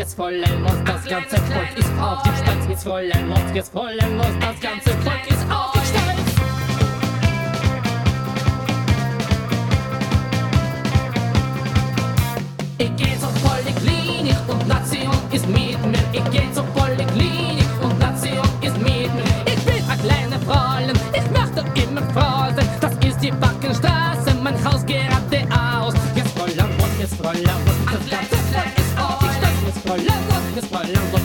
jetzt vollen los, das ganze Volk ist auf den Stolz. Jetzt vollen los, das ganze Volk ist auf den Stolz. Ich geh zur Poliklinik und Nation ist mit mir. Ich geh zur Poliklinik und Nation ist mit mir. Ich bin ein kleiner Fräulein, ich möchte immer froh sein. Das ist die Backenstraße, mein Haus geradeaus. Jetzt vollen los, das ganze Volk ist auf den Stolz. Jetzt vollen los,